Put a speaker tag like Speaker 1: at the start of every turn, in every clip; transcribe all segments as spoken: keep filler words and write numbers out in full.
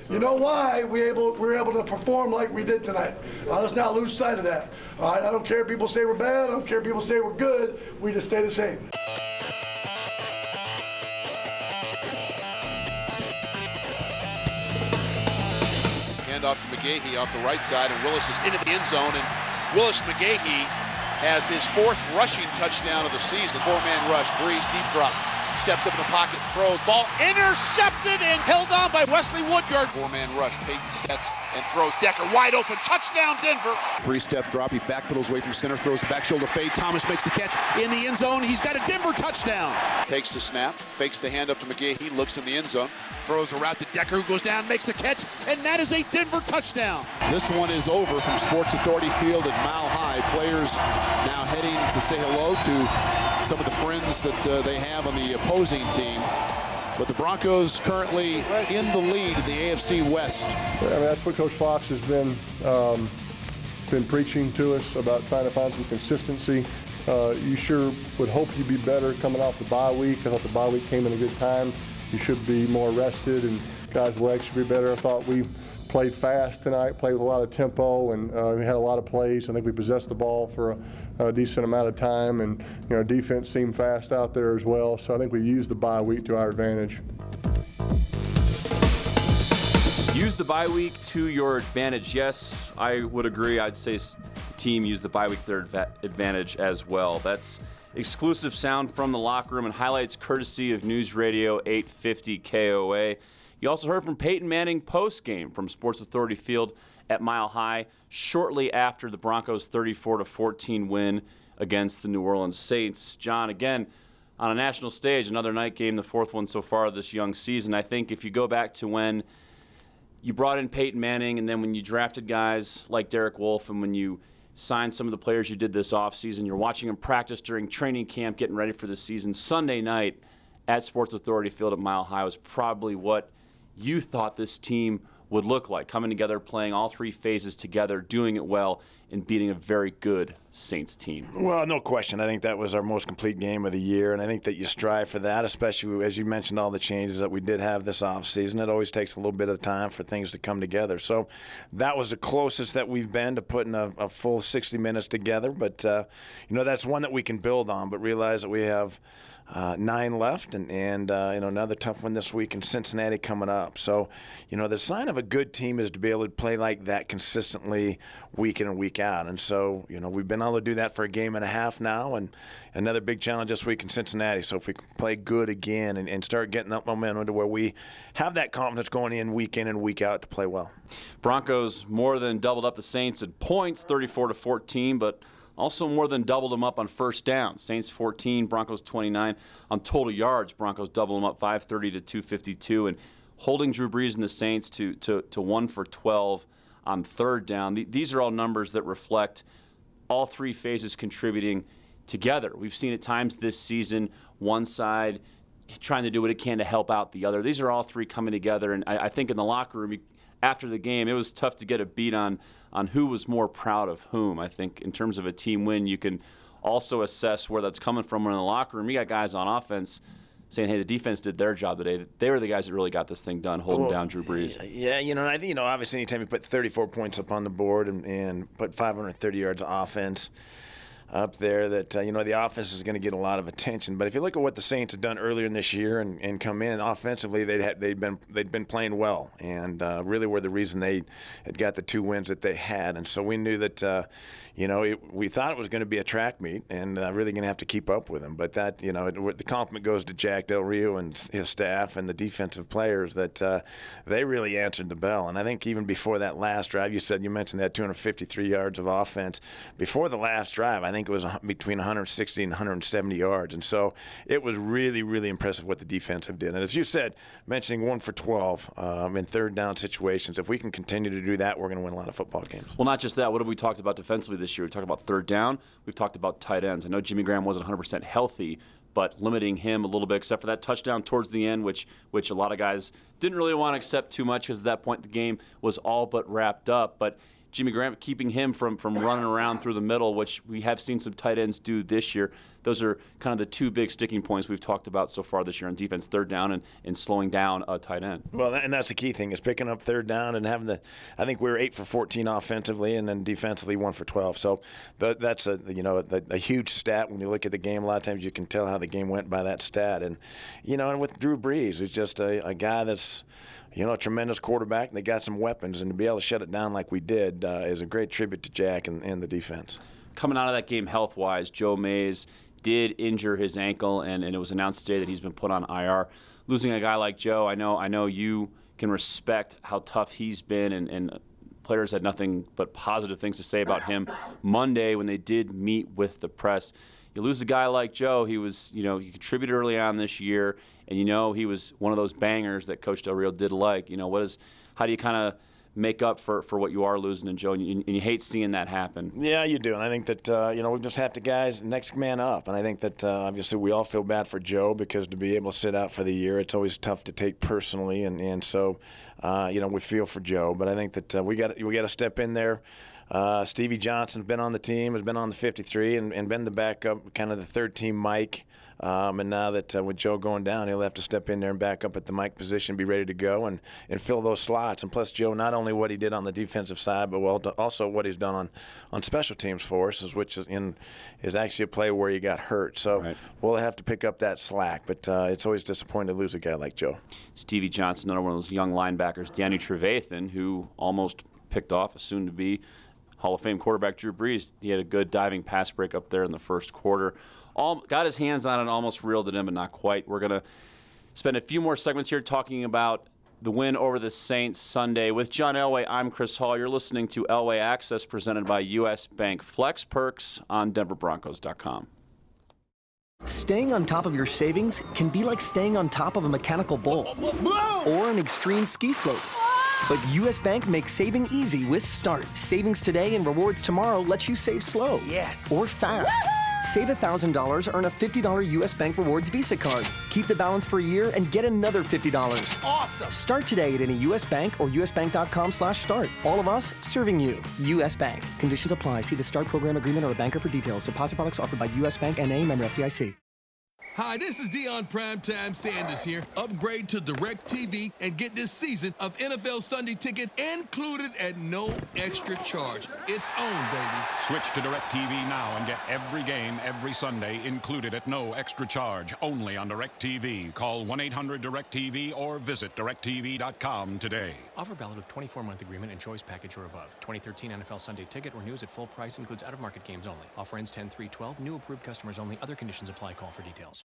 Speaker 1: You know why we able we were able to perform like we did tonight. Uh, let's not lose sight of that. All right, I don't care if people say we're bad. I don't care if people say we're good. We just stay the same.
Speaker 2: Hand off to McGahee off the right side, and Willis is into the end zone, and Willis McGahee has his fourth rushing touchdown of the season. Four-man rush, Breeze deep drop, steps up in the pocket, throws, ball intercepted and held on by Wesley Woodyard. Four-man rush, Peyton sets and throws, Decker wide open, touchdown Denver.
Speaker 3: Three-step drop, he backpedals away from center, throws the back shoulder fade. Thomas makes the catch in the end zone. He's got a Denver touchdown.
Speaker 2: Takes the snap, fakes the hand up to McGahee, looks in the end zone, throws a route to Decker, who goes down, makes the catch, and that is a Denver touchdown.
Speaker 3: This one is over from Sports Authority Field at Mile High. Players now heading to say hello to some of the friends that uh, they have on the opposing team. But the Broncos currently in the lead in the A F C West.
Speaker 4: I mean, that's what Coach Fox has been um, been preaching to us about trying to find some consistency. Uh, you sure would hope you'd be better coming off the bye week. I thought the bye week came in a good time. You should be more rested, and guys' legs should be better. I thought we played fast tonight, played with a lot of tempo, and uh, we had a lot of plays. I think we possessed the ball for a, a decent amount of time, and you know, defense seemed fast out there as well. So I think we used the bye week to our advantage.
Speaker 5: Use the bye week to your advantage. Yes, I would agree. I'd say the team used the bye week to their advantage as well. That's exclusive sound from the locker room and highlights courtesy of News Radio eight fifty K O A. You also heard from Peyton Manning post-game from Sports Authority Field at Mile High shortly after the Broncos' thirty-four to fourteen win against the New Orleans Saints. John, again, on a national stage, another night game, the fourth one so far this young season. I think if you go back to when you brought in Peyton Manning and then when you drafted guys like Derek Wolfe and when you signed some of the players you did this offseason, you're watching them practice during training camp, getting ready for the season. Sunday night at Sports Authority Field at Mile High was probably what you thought this team would look like, coming together, playing all three phases together, doing it well, and beating a very good Saints team.
Speaker 6: Well, no question. I think that was our most complete game of the year, and I think that you strive for that, especially as you mentioned all the changes that we did have this offseason. It always takes a little bit of time for things to come together. So that was the closest that we've been to putting a, a full sixty minutes together. But, uh, you know, that's one that we can build on, but realize that we have – Uh, nine left, and, and uh, you know, another tough one this week in Cincinnati coming up. So, you know, the sign of a good team is to be able to play like that consistently week in and week out. And so, you know, we've been able to do that for a game and a half now, and another big challenge this week in Cincinnati. So if we can play good again and, and start getting that momentum to where we have that confidence going in week in and week out to play well.
Speaker 5: Broncos more than doubled up the Saints in points, thirty-four to fourteen, but also more than doubled them up on first down. Saints fourteen, Broncos twenty-nine. On total yards, Broncos doubled them up five thirty to two fifty-two, and holding Drew Brees and the Saints to to, to one for twelve on third down. These are all numbers that reflect all three phases contributing together. We've seen at times this season one side trying to do what it can to help out the other. These are all three coming together, and I, I think in the locker room after the game, it was tough to get a beat on on who was more proud of whom. I think in terms of a team win, you can also assess where that's coming from in the locker room. You got guys on offense saying, hey, the defense did their job today. They were the guys that really got this thing done, holding
Speaker 6: well,
Speaker 5: down Drew Brees.
Speaker 6: Yeah, you know, I think, you know, obviously anytime you put thirty-four points up on the board and, and put five hundred thirty yards of offense up there, that, uh, you know, the offense is going to get a lot of attention. But if you look at what the Saints have done earlier in this year and, and come in offensively, they'd had, they'd been they'd been playing well, and uh, really were the reason they had got the two wins that they had. And so we knew that, uh, you know, it, we thought it was going to be a track meet and uh, really going to have to keep up with them. But that, you know, it, the compliment goes to Jack Del Rio and his staff and the defensive players that uh, they really answered the bell. And I think even before that last drive, you said you mentioned that two hundred fifty-three yards of offense. Before the last drive, I think I think it was between one hundred sixty and one hundred seventy yards. And so it was really, really impressive what the defensive did. And as you said, mentioning one for twelve um, in third down situations, if we can continue to do that, we're going to win a lot of football games.
Speaker 5: Well, not just that. What have we talked about defensively this year? We talked about third down. We've talked about tight ends. I know Jimmy Graham wasn't one hundred percent healthy, but limiting him a little bit, except for that touchdown towards the end, which which a lot of guys didn't really want to accept too much because at that point the game was all but wrapped up. But Jimmy Graham, keeping him from, from running around through the middle, which we have seen some tight ends do this year. Those are kind of the two big sticking points we've talked about so far this year on defense, third down and, and slowing down a tight end.
Speaker 6: Well, and that's the key thing is picking up third down and having the – I think we were eight for fourteen offensively and then defensively one for twelve. So the, that's a, you know, a, a huge stat. When you look at the game, a lot of times you can tell how the game went by that stat. And, you know, and with Drew Brees, it's just a, a guy that's – you know, a tremendous quarterback, and they got some weapons, and to be able to shut it down like we did uh, is a great tribute to Jack and, and the defense.
Speaker 5: Coming out of that game health-wise, Joe Mays did injure his ankle, and, and it was announced today that he's been put on I R. Losing a guy like Joe, I know I know you can respect how tough he's been, and, and players had nothing but positive things to say about him Monday when they did meet with the press. You lose a guy like Joe, he was, you know, he contributed early on this year, and you know he was one of those bangers that Coach Del Rio did like. You know, what is, how do you kind of make up for, for what you are losing in Joe, and you, and you hate seeing that happen?
Speaker 6: Yeah, you do, and I think that, uh, you know, we just have to guys next man up, and I think that uh, obviously we all feel bad for Joe because to be able to sit out for the year, it's always tough to take personally, and, and so, uh, you know, we feel for Joe, but I think that uh, we got we got to step in there. Uh, Stevie Johnson's been on the team, has been on the fifty-three, and, and been the backup, kind of the third team Mike. Um, and now that uh, with Joe going down, he'll have to step in there and back up at the Mike position, be ready to go, and, and fill those slots. And plus, Joe, not only what he did on the defensive side, but well, also what he's done on, on special teams for us, which is in is actually a play where he got hurt. So right. We'll have to pick up that slack. But uh, it's always disappointing to lose a guy like Joe.
Speaker 5: Stevie Johnson, another one of those young linebackers, Danny Trevathan, who almost picked off a soon-to-be Hall of Fame quarterback Drew Brees. He had a good diving pass break up there in the first quarter. All, got his hands on it, almost reeled it in, but not quite. We're going to spend a few more segments here talking about the win over the Saints Sunday. With John Elway, I'm Chris Hall. You're listening to Elway Access presented by U S Bank. Flex perks on denver broncos dot com.
Speaker 7: Staying on top of your savings can be like staying on top of a mechanical bull or an extreme ski slope. But U S Bank makes saving easy with Start. Savings today and rewards tomorrow lets you save slow. Yes. Or fast. Woo-hoo! Save one thousand dollars, earn a fifty dollars U S Bank Rewards Visa card. Keep the balance for a year and get another fifty dollars. Awesome. Start today at any U S Bank or usbank.com slash start. All of us serving you. U S Bank. Conditions apply. See the Start program agreement or a banker for details. Deposit products offered by U S Bank N A, member F D I C.
Speaker 8: Hi, this is Deion Primetime Sanders here. Upgrade to DirecTV and get this season of N F L Sunday Ticket included at no extra charge. It's on, baby.
Speaker 9: Switch to DirecTV now and get every game every Sunday included at no extra charge. Only on DirecTV. Call one eight hundred direct T V or visit direct T V dot com today.
Speaker 10: Offer valid with twenty-four month agreement and choice package or above. twenty thirteen N F L Sunday Ticket or news at full price includes out-of-market games only. Offer ends ten three twelve. New approved customers only. Other conditions apply. Call for details.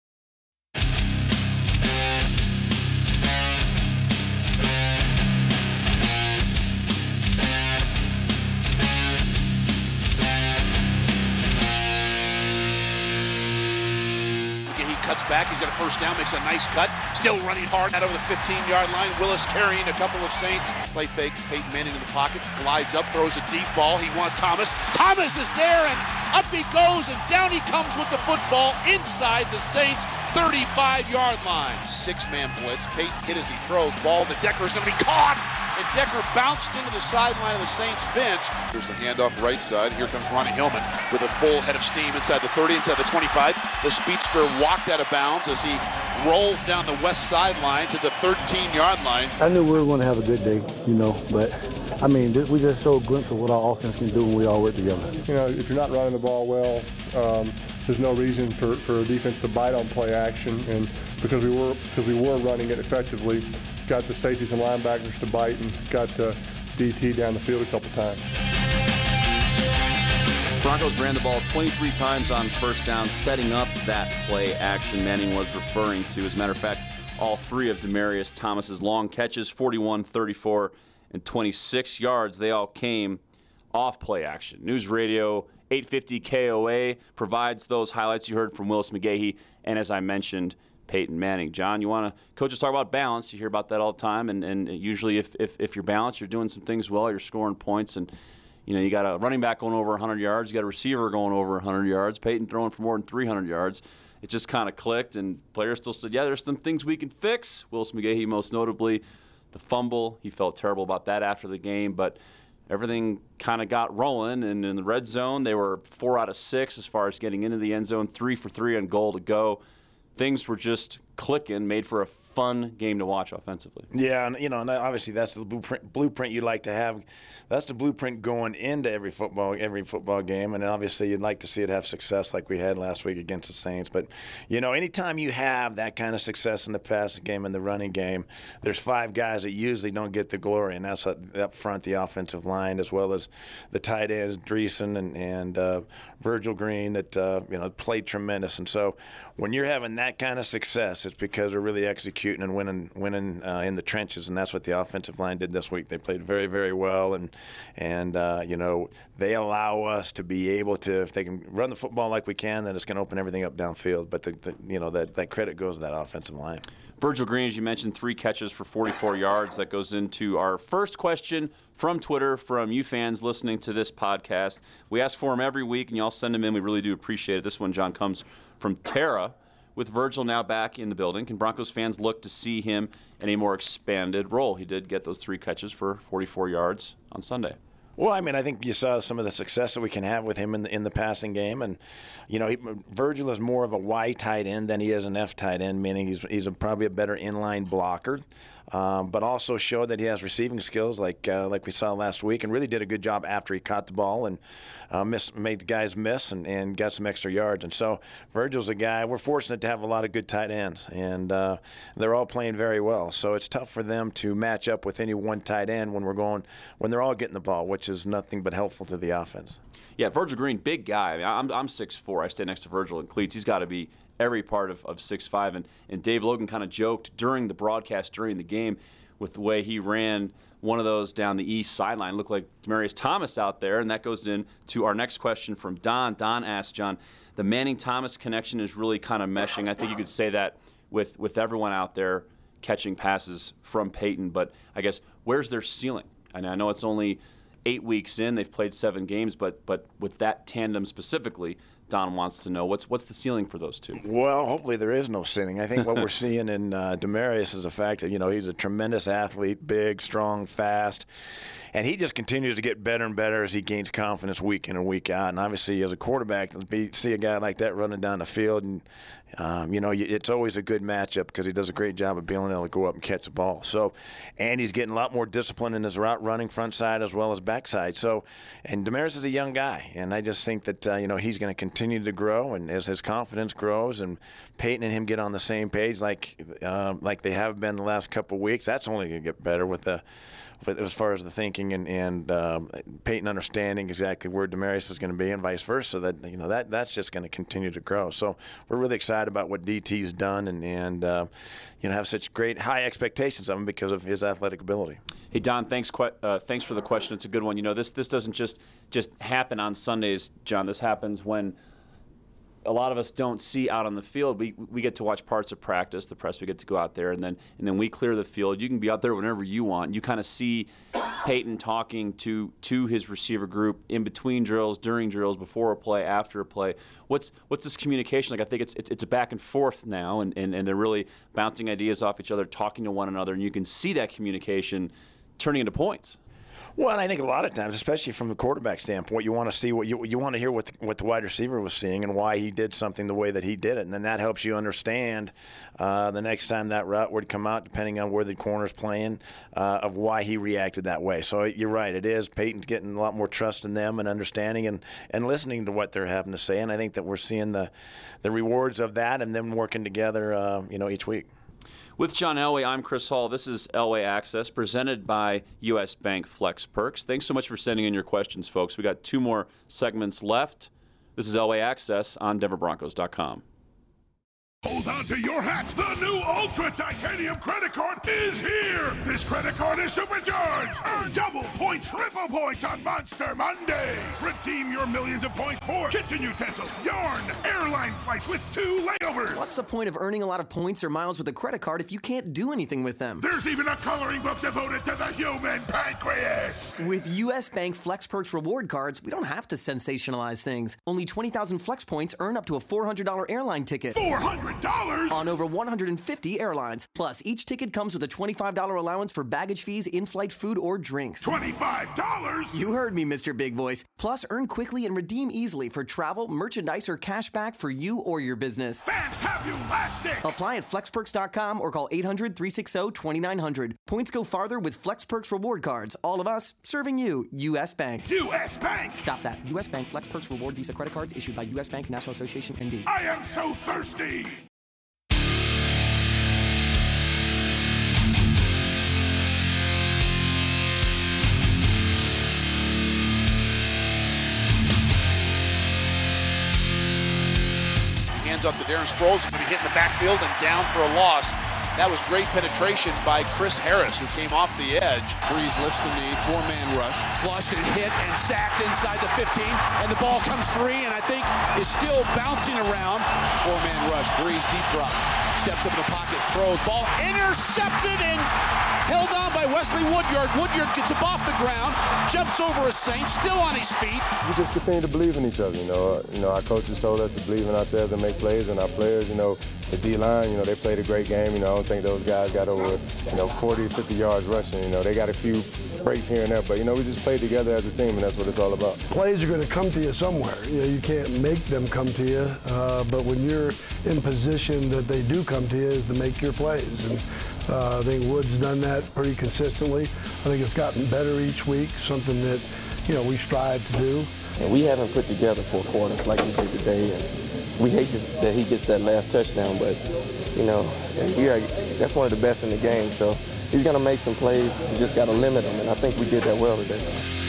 Speaker 2: Cuts back, he's got a first down, makes a nice cut, still running hard out over the fifteen-yard line. Willis carrying a couple of Saints. Play fake, Peyton Manning in the pocket, glides up, throws a deep ball. He wants Thomas. Thomas is there, and up he goes, and down he comes with the football inside the Saints' thirty-five-yard line. Six-man blitz. Peyton hit as he throws. Ball to Decker is going to be caught, and Decker bounced into the sideline of the Saints bench. Here's the handoff right side. Here comes Ronnie Hillman with a full head of steam inside the thirty, inside the twenty-five. The speedster walked out of bounds as he rolls down the west sideline to the thirteen-yard line.
Speaker 11: I knew we were going to have a good day, you know, but I mean, we just showed a glimpse of what our offense can do when we all work together.
Speaker 4: You know, if you're not running the ball well, um, there's no reason for, for a defense to bite on play action, and because we were because we were running it effectively, got the safeties and linebackers to bite and got the D T down the field a couple times.
Speaker 5: Broncos ran the ball twenty-three times on first down, setting up that play action Manning was referring to. As a matter of fact, all three of Demaryius Thomas's long catches, forty-one, thirty-four, and twenty-six yards, they all came off play action. News Radio eight fifty K O A provides those highlights you heard from Willis McGahee, and as I mentioned, Peyton Manning. John, you want to, coaches talk about balance. You hear about that all the time, and, and usually if, if, if you're balanced, you're doing some things well, you're scoring points, and you know, you got a running back going over one hundred yards, you got a receiver going over one hundred yards, Peyton throwing for more than three hundred yards. It just kind of clicked, and players still said, yeah, there's some things we can fix. Willis McGahee most notably, the fumble. He felt terrible about that after the game, but everything kind of got rolling. And in the red zone, they were four out of six as far as getting into the end zone, three for three on goal to go. Things were just clicking, made for a fun game to watch offensively.
Speaker 6: Yeah, and you know, and obviously that's the blueprint, blueprint you'd like to have. That's the blueprint going into every football every football game, and obviously you'd like to see it have success like we had last week against the Saints. But you know, anytime you have that kind of success in the passing game and the running game, there's five guys that usually don't get the glory, and that's up, up front, the offensive line, as well as the tight ends, Dreesen and and uh, Virgil Green, that uh, you know played tremendous. And so when you're having that kind of success, it's because they're really executing and winning winning uh, in the trenches, and that's what the offensive line did this week. They played very, very well, and and uh, you know they allow us to be able to, if they can run the football like we can, then it's going to open everything up downfield. But the, the, you know that that credit goes to that offensive line.
Speaker 5: Virgil Green, as you mentioned, three catches for forty-four yards. That goes into our first question from Twitter, from you fans listening to this podcast. We ask for them every week, and y'all send them in. We really do appreciate it. This one, John, comes from Tara. With Virgil now back in the building, can Broncos fans look to see him in a more expanded role? He did get those three catches for forty-four yards on Sunday.
Speaker 6: Well, I mean, I think you saw some of the success that we can have with him in the, in the passing game, and you know, he, Virgil is more of a Y tight end than he is an F tight end, meaning he's he's a, probably a better inline blocker, um, but also showed that he has receiving skills like uh, like we saw last week, and really did a good job after he caught the ball and uh, miss, made the guys miss and, and got some extra yards. And so Virgil's a guy. We're fortunate to have a lot of good tight ends, and uh, they're all playing very well. So it's tough for them to match up with any one tight end when we're going when they're all getting the ball, which is nothing but helpful to the offense.
Speaker 5: Yeah, Virgil Green, big guy. I mean, I'm I'm six foot four. I stay next to Virgil in cleats. He's got to be every part of, of six five. And, and Dave Logan kind of joked during the broadcast, during the game, with the way he ran one of those down the east sideline. Looked like Demaryius Thomas out there, and that goes in to our next question from Don. Don asked, John, the Manning-Thomas connection is really kind of meshing. I think you could say that with, with everyone out there catching passes from Peyton, but I guess where's their ceiling? And I know it's only eight weeks in, they've played seven games, but but with that tandem specifically, Don wants to know what's what's the ceiling for those two.
Speaker 6: Well, hopefully there is no ceiling. I think what we're seeing in uh, Demaryius is the fact that you know he's a tremendous athlete, big, strong, fast, and he just continues to get better and better as he gains confidence week in and week out. And obviously, as a quarterback, to be, see a guy like that running down the field, and um, you know it's always a good matchup because he does a great job of being able to go up and catch the ball. So, and he's getting a lot more discipline in his route running, front side as well as backside. So, and Demaryius is a young guy, and I just think that uh, you know he's going to continue to grow, and as his confidence grows, and Peyton and him get on the same page like uh, like they have been the last couple of weeks, that's only going to get better with the. But as far as the thinking and, and um, Peyton understanding exactly where Demaryius is going to be and vice versa, that you know that that's just going to continue to grow. So we're really excited about what D T's done and and uh, you know have such great high expectations of him because of his athletic ability.
Speaker 5: Hey Don, thanks uh, thanks for the question. It's a good one. You know this this doesn't just just happen on Sundays, John. This happens when a lot of us don't see out on the field. We we get to watch parts of practice. The press, we get to go out there, and then and then we clear the field. You can be out there whenever you want. You kind of see Peyton talking to to his receiver group in between drills, during drills, before a play, after a play. What's what's this communication like? I think it's it's, it's a back and forth now, and, and, and they're really bouncing ideas off each other, talking to one another, and you can see that communication turning into points.
Speaker 6: Well, and I think a lot of times, especially from the quarterback standpoint, you want to see what you you want to hear what the, what the wide receiver was seeing and why he did something the way that he did it, and then that helps you understand uh, the next time that route would come out, depending on where the corner's playing, uh, of why he reacted that way. So you're right, it is Peyton's getting a lot more trust in them and understanding and, and listening to what they're having to say, and I think that we're seeing the the rewards of that and them working together, uh, you know, each week.
Speaker 5: With John Elway, I'm Chris Hall. This is Elway Access, presented by U S Bank Flex Perks. Thanks so much for sending in your questions, folks. We got two more segments left. This is Elway Access on Denver Broncos dot com.
Speaker 12: Hold on to your hats. The new Ultra Titanium credit card is here. This credit card is supercharged. Earn double points, triple points on Monster Mondays. Redeem your millions of points for kitchen utensils, yarn, airline flights with two layovers.
Speaker 7: What's the point of earning a lot of points or miles with a credit card if you can't do anything with them?
Speaker 12: There's even a coloring book devoted to the human pancreas. Lewis.
Speaker 7: With U S. Bank Flex Perks reward cards, we don't have to sensationalize things. Only twenty thousand Flex points earn up to a four hundred dollars airline ticket.
Speaker 12: four hundred dollars?
Speaker 7: On over one hundred fifty airlines. Plus, each ticket comes with a twenty-five dollars allowance for baggage fees, in-flight food, or drinks.
Speaker 12: twenty-five dollars?
Speaker 7: You heard me, Mister Big Voice. Plus, earn quickly and redeem easily for travel, merchandise, or cash back for you or your business.
Speaker 12: Fantabulastic!
Speaker 7: Apply at flex perks dot com or call eight hundred, three six zero, two nine zero zero. Points go farther with Flex Perks reward cards. All of us serving you. U S. Bank.
Speaker 12: U S. Bank!
Speaker 7: Stop that. U S. Bank Flex Perks Reward Visa credit cards issued by U S. Bank National Association N D.
Speaker 12: I am so thirsty!
Speaker 2: Hands up to Darren Sproles, going to be hit in the backfield and down for a loss. That was great penetration by Chris Harris, who came off the edge.
Speaker 3: Breeze lifts the knee, four-man rush.
Speaker 2: Flushed and hit and sacked inside the fifteen, and the ball comes free and I think is still bouncing around.
Speaker 3: Four-man rush, Breeze deep drop. Steps up in the pocket, throws, ball
Speaker 2: Intercepted and held on by Wesley Woodyard. Woodyard gets up off the ground, jumps over a Saint, still on his feet.
Speaker 4: We just continue to believe in each other. You know, you know, our coaches told us to believe in ourselves and make plays, and our players, you know, the D-line, you know, they played a great game. You know, I don't think those guys got over, you know, forty, fifty yards rushing. You know, they got a few breaks here and there, but, you know, we just played together as a team, and that's what it's all about.
Speaker 1: Plays are going to come to you somewhere. You know, you can't make them come to you, uh, but when you're in position that they do come to you is to make your plays. And uh, I think Wood's done that pretty consistently. I think it's gotten better each week, something that, you know, we strive to do.
Speaker 13: And we haven't put together four quarters like we did today. And we hate that he gets that last touchdown, but, you know, we are, that's one of the best in the game. So he's going to make some plays. We just got to limit him, and I think we did that well today.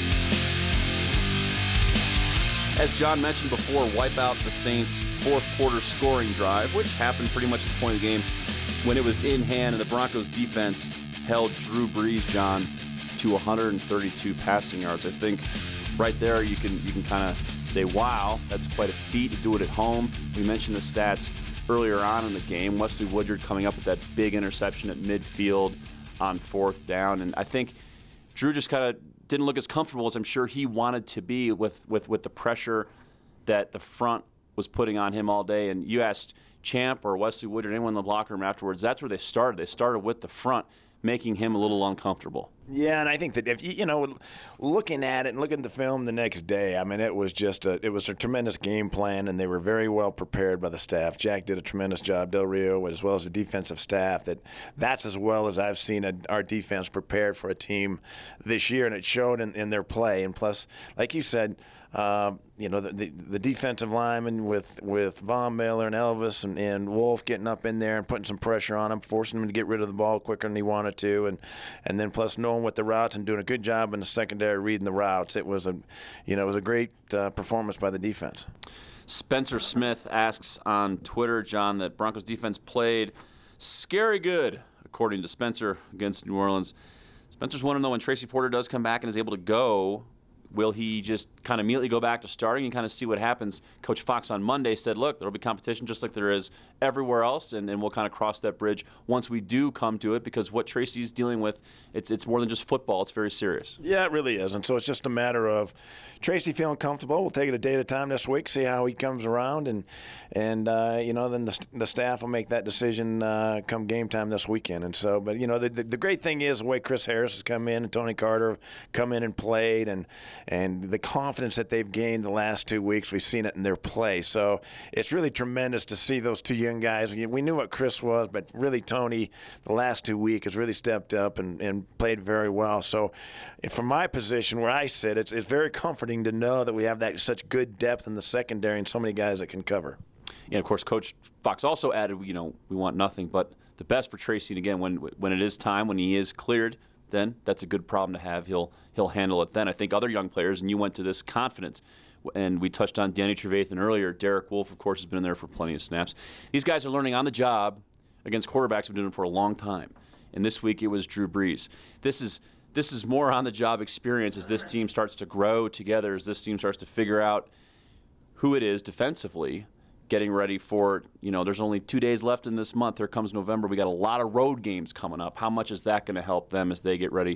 Speaker 5: As John mentioned before, wipe out the Saints' fourth quarter scoring drive, which happened pretty much at the point of the game when it was in hand, and the Broncos defense held Drew Brees, John, to one hundred thirty-two passing yards. I think right there you can you can kind of say, wow, that's quite a feat to do it at home. We mentioned the stats earlier on in the game. Wesley Woodyard coming up with that big interception at midfield on fourth down, and I think Drew just kind of didn't look as comfortable as I'm sure he wanted to be with, with, with the pressure that the front was putting on him all day. And you asked Champ or Wesley Woodyard, anyone in the locker room afterwards, that's where they started. They started with the front, making him a little uncomfortable.
Speaker 6: Yeah, and I think that if you, you know, looking at it and looking at the film the next day, I mean, it was just a, it was a tremendous game plan, and they were very well prepared by the staff. Jack did a tremendous job, Del Rio, as well as the defensive staff. That that's as well as I've seen a, our defense prepared for a team this year, and it showed in, in their play. And plus, like you said, Uh, you know, the, the the defensive linemen with, with Von Miller and Elvis and, and Wolf getting up in there and putting some pressure on him, forcing him to get rid of the ball quicker than he wanted to, and and then plus knowing what the routes and doing a good job in the secondary reading the routes. It was a, you know, it was a great uh, performance by the defense.
Speaker 5: Spencer Smith asks on Twitter, John, that Broncos defense played scary good, according to Spencer, against New Orleans. Spencer's wanting to know when Tracy Porter does come back and is able to go, will he just kind of immediately go back to starting and kind of see what happens? Coach Fox on Monday said, look, there will be competition just like there is everywhere else, and, and we'll kind of cross that bridge once we do come to it, because what Tracy's dealing with, it's it's more than just football. It's very serious.
Speaker 6: Yeah, it really is. And so it's just a matter of Tracy feeling comfortable. We'll take it a day at a time this week, see how he comes around, and, and uh, you know, then the, the staff will make that decision uh, come game time this weekend. And so, but, you know, the, the, the great thing is the way Chris Harris has come in and Tony Carter have come in and played, and and the confidence that they've gained the last two weeks, we've seen it in their play. So it's really tremendous to see those two young guys. We knew what Chris was, but really Tony, the last two weeks, has really stepped up and, and played very well. So from my position where I sit, it's, it's very comforting to know that we have that such good depth in the secondary and so many guys that can cover.
Speaker 5: Yeah, of course, Coach Fox also added, you know, we want nothing but the best for Tracy. And again, when when it is time, when he is cleared, then that's a good problem to have. He'll he'll handle it then. I think other young players, and you went to this confidence, and we touched on Danny Trevathan earlier. Derek Wolfe, of course, has been in there for plenty of snaps. These guys are learning on the job against quarterbacks who've been doing it for a long time. And this week it was Drew Brees. This is this is more on-the-job experience as this team starts to grow together, as this team starts to figure out who it is defensively, getting ready for, you know, there's only two days left in this month. Here comes November. We got a lot of road games coming up. How much is that going to help them as they get ready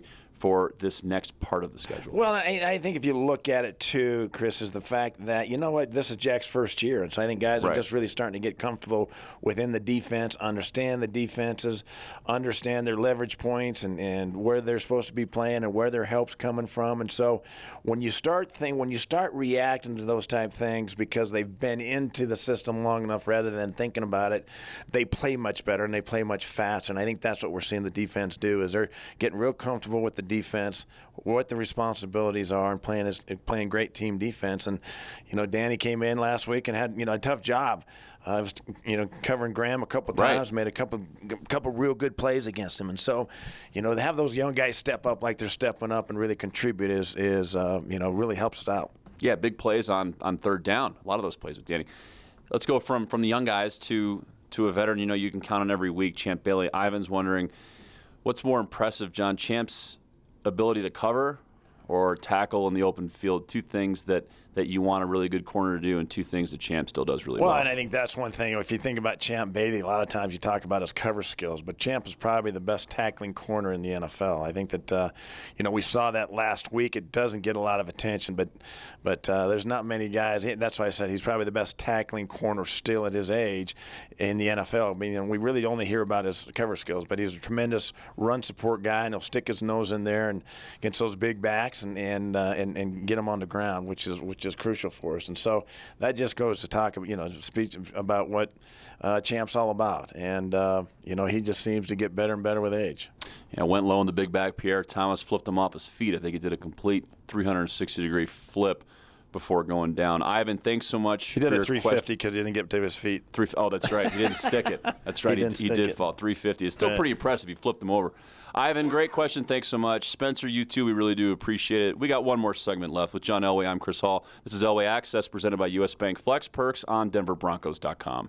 Speaker 5: for this next part of the schedule?
Speaker 6: Well, I, I think if you look at it too, Chris, is the fact that, you know what, this is Jack's first year. And so I think guys
Speaker 5: right.
Speaker 6: are just really starting to get comfortable within the defense, understand the defenses, understand their leverage points and, and where they're supposed to be playing and where their help's coming from. And so when you start think, when you start reacting to those type things because they've been into the system long enough rather than thinking about it, they play much better and they play much faster. And I think that's what we're seeing the defense do is they're getting real comfortable with the defense, what the responsibilities are, and playing his, playing great team defense. And you know, Danny came in last week and had you know a tough job. I uh, was you know covering Graham a couple of times,
Speaker 5: right.
Speaker 6: made a couple couple real good plays against him. And so, you know, to have those young guys step up like they're stepping up and really contribute is is uh, you know really helps us out.
Speaker 5: Yeah, big plays on on third down. A lot of those plays with Danny. Let's go from from the young guys to to a veteran. You know, you can count on every week. Champ Bailey. Ivan's wondering, what's more impressive, John? Champ's ability to cover or tackle in the open field? Two things that, that you want a really good corner to do, and two things that Champ still does really well.
Speaker 6: Well, and I think that's one thing. If you think about Champ Bailey, a lot of times you talk about his cover skills, but Champ is probably the best tackling corner in the N F L. I think that, uh, you know, we saw that last week. It doesn't get a lot of attention, but but uh, there's not many guys. That's why I said he's probably the best tackling corner still at his age in the N F L. I mean, you know, we really only hear about his cover skills, but he's a tremendous run support guy, and he'll stick his nose in there and against those big backs and and uh, and, and get them on the ground, which is which is crucial for us. And so that just goes to talk, you know, speak about what uh, Champ's all about. And, uh, you know, he just seems to get better and better with age.
Speaker 5: Yeah, went low in the big back. Pierre Thomas flipped him off his feet. I think he did a complete three hundred sixty degree flip before going down. Ivan, thanks so much.
Speaker 6: He did
Speaker 5: for
Speaker 6: a three fifty because he didn't get to his feet.
Speaker 5: Three, oh, that's right. He didn't stick it. That's right.
Speaker 6: He,
Speaker 5: he,
Speaker 6: didn't
Speaker 5: he
Speaker 6: stick
Speaker 5: did
Speaker 6: it.
Speaker 5: fall. three fifty. It's still
Speaker 6: Yeah.
Speaker 5: pretty impressive. He flipped him over. Ivan, great question. Thanks so much. Spencer, you too. We really do appreciate it. We got one more segment left with John Elway. I'm Chris Hall. This is Elway Access presented by U S Bank Flex Perks on Denver Broncos dot com.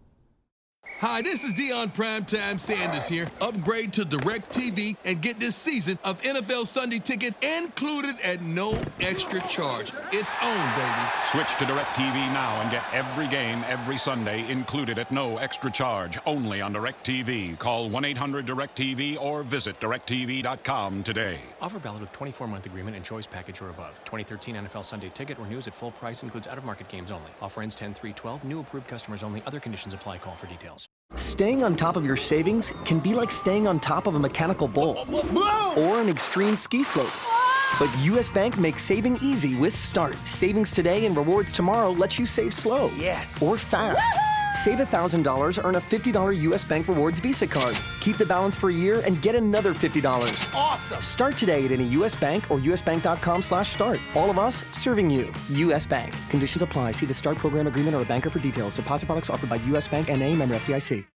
Speaker 8: Hi, this is Deion Primetime Sanders here. Upgrade to DirecTV and get this season of N F L Sunday Ticket included at no extra charge. It's on, baby.
Speaker 9: Switch to DirecTV now and get every game every Sunday included at no extra charge, only on DirecTV. Call one eight hundred direct T V or visit direct T V dot com today.
Speaker 10: Offer valid with twenty-four month agreement and choice package or above. twenty thirteen N F L Sunday Ticket or news at full price includes out-of-market games only. Offer ends ten three twelve. New approved customers only. Other conditions apply. Call for details.
Speaker 7: Staying on top of your savings can be like staying on top of a mechanical bull or an extreme ski slope. But U S Bank makes saving easy with Start. Savings today and rewards tomorrow lets you save slow.
Speaker 14: Yes.
Speaker 7: Or fast. Save one thousand dollars, earn a fifty dollars U S Bank Rewards Visa card. Keep the balance for a year and get another fifty dollars.
Speaker 14: Awesome.
Speaker 7: Start today at any U S Bank or usbank.com slash start. All of us serving you. U S Bank. Conditions apply. See the Start program agreement or a banker for details. Deposit products offered by U S Bank N A, member F D I C.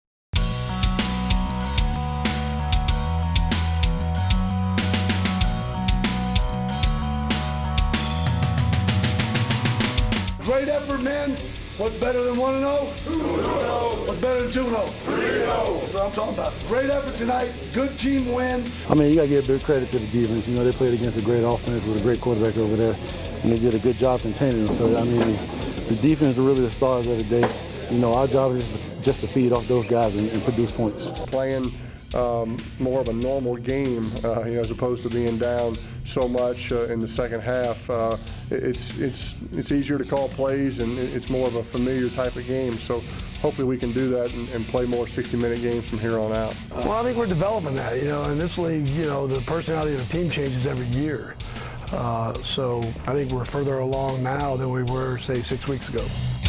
Speaker 1: Great effort, man. What's better than one and oh? two and oh. What's better than two and oh? three and oh. That's what I'm talking about. Great effort tonight. Good team win.
Speaker 11: I mean, you got to give big credit to the defense. You know, they played against a great offense with a great quarterback over there, and they did a good job containing them. So, I mean, the defense are really the stars of the day. You know, our job is just to feed off those guys and, and produce points.
Speaker 4: Playing um, more of a normal game, uh, you know, as opposed to being down so much uh, in the second half. Uh, it's it's it's easier to call plays, and it's more of a familiar type of game. So hopefully we can do that and, and play more sixty-minute games from here on out.
Speaker 1: Well, I think we're developing that. You know, in this league, you know, the personality of the team changes every year. Uh, so I think we're further along now than we were, say, six weeks ago.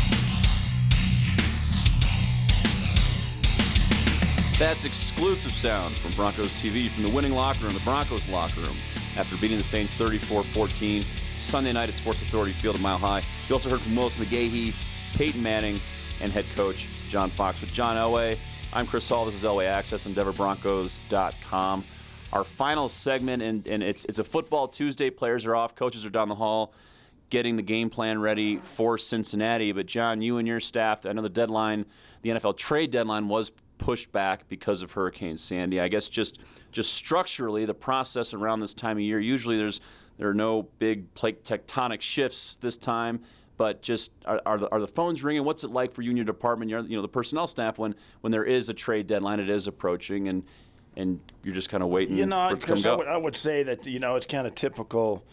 Speaker 5: That's exclusive sound from Broncos T V from the winning locker room, the Broncos locker room, after beating the Saints thirty-four fourteen Sunday night at Sports Authority Field in Mile High. You also heard from Willis McGahee, Peyton Manning, and head coach John Fox. With John Elway, I'm Chris Hall. This is Elway Access on Denver Broncos dot com. Our final segment, and, and it's it's a football Tuesday. Players are off. Coaches are down the hall getting the game plan ready for Cincinnati. But, John, you and your staff, I know the deadline, the N F L trade deadline was pushed back because of Hurricane Sandy. I guess just just structurally, the process around this time of year, usually there's there are no big plate tectonic shifts this time, but just are, are, the, are the phones ringing? What's it like for you and your department, your, you know, the personnel staff when when there is a trade deadline, it is approaching, and and you're just kind of waiting
Speaker 6: You know,
Speaker 5: for it to come
Speaker 6: Chris, I
Speaker 5: go?
Speaker 6: would, I would say that, you know, it's kind of typical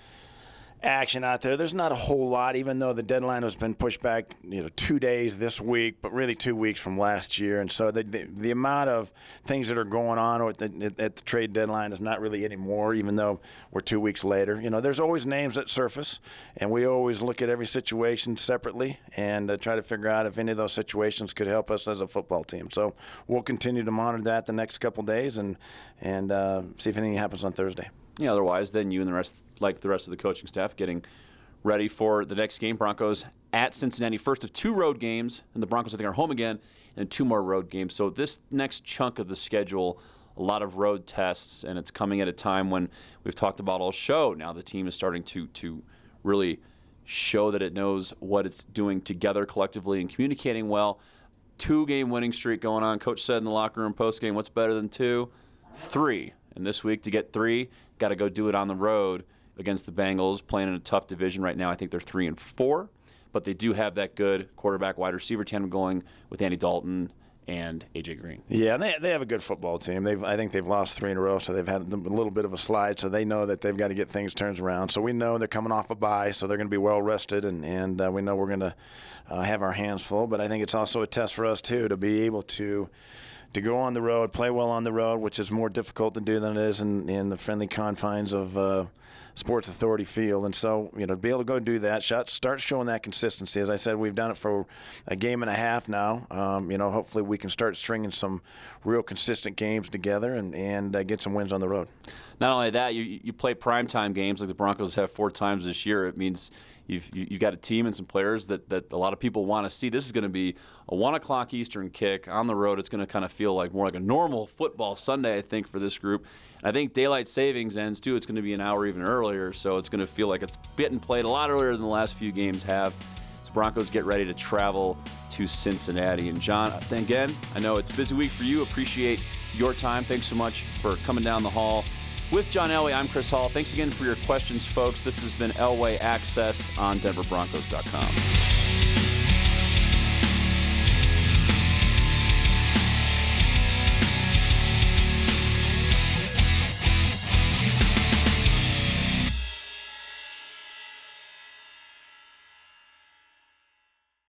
Speaker 6: action out there. There's not a whole lot, even though the deadline has been pushed back, you know, two days this week, but really two weeks from last year. And so the the, the amount of things that are going on at the, at the trade deadline is not really anymore, even though we're two weeks later. You know, there's always names that surface, and we always look at every situation separately and uh, try to figure out if any of those situations could help us as a football team. So we'll continue to monitor that the next couple days and and uh, see if anything happens on Thursday.
Speaker 5: Yeah, otherwise, then you and the rest, like the rest of the coaching staff, getting ready for the next game. Broncos at Cincinnati, first of two road games, and the Broncos, I think, are home again, and two more road games. So this next chunk of the schedule, a lot of road tests, and it's coming at a time when we've talked about all show. Now the team is starting to to really show that it knows what it's doing together collectively and communicating well. Two-game winning streak going on. Coach said in the locker room post-game, what's better than two? Three. And this week, to get three, got to go do it on the road against the Bengals, playing in a tough division right now. I think they're three and four, but they do have that good quarterback wide receiver tandem going with Andy Dalton and A J Green.
Speaker 6: Yeah, they they have a good football team. They've I think they've lost three in a row, so they've had a little bit of a slide. So they know that they've got to get things turned around. So we know they're coming off a bye, so they're going to be well rested, and and uh, we know we're going to uh, have our hands full. But I think it's also a test for us too to be able to. to go on the road, play well on the road, which is more difficult to do than it is in, in the friendly confines of uh, Sports Authority Field. And so, you know, to be able to go do that, shot, start showing that consistency. As I said, we've done it for a game and a half now. Um, you know, hopefully we can start stringing some real consistent games together and, and uh, get some wins on the road.
Speaker 5: Not only that, you you play primetime games like the Broncos have four times this year. It means you've you've got a team and some players that, that a lot of people want to see. This is going to be a one o'clock Eastern kick on the road. It's going to kind of feel like more like a normal football Sunday, I think, for this group. And I think daylight savings ends, too. It's going to be an hour even earlier, so it's going to feel like it's bitten played a lot earlier than the last few games have. As Broncos get ready to travel to Cincinnati. And, John, again, I know it's a busy week for you. Appreciate your time. Thanks so much for coming down the hall. With John Elway, I'm Chris Hall. Thanks again for your questions, folks. This has been Elway Access on Denver Broncos dot com.